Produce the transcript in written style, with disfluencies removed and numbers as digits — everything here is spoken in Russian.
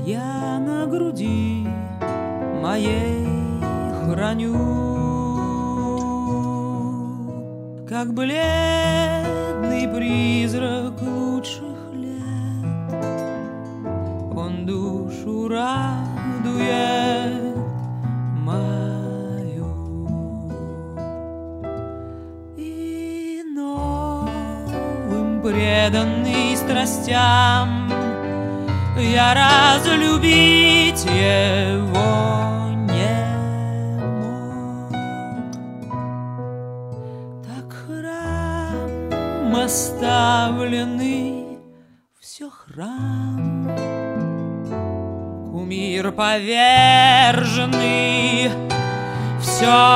я на груди моей храню. Как бледный призрак лучших лет, он душу радует мою. И новым преданный страстям я разлюбить его не мог. Так храм оставленный, все храм, кумир поверженный, все